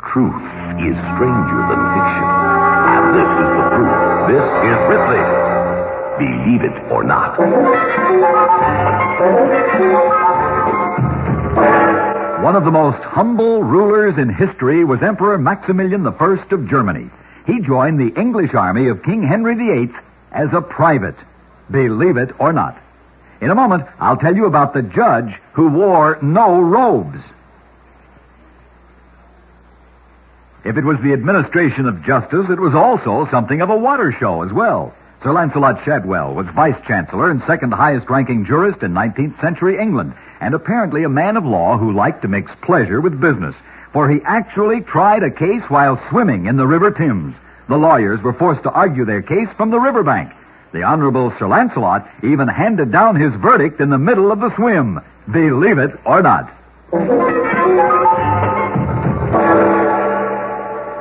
Truth is stranger than fiction. And this is the proof. This is Ripley. Believe it or not. One of the most humble rulers in history was Emperor Maximilian I of Germany. He joined the English army of King Henry VIII as a private. Believe it or not. In a moment, I'll tell you about the judge who wore no robes. If it was the administration of justice, it was also something of a water show as well. Sir Lancelot Shadwell was vice-chancellor and second highest-ranking jurist in 19th century England, and apparently a man of law who liked to mix pleasure with business, for he actually tried a case while swimming in the River Thames. The lawyers were forced to argue their case from the riverbank. The Honorable Sir Lancelot even handed down his verdict in the middle of the swim. Believe it or not.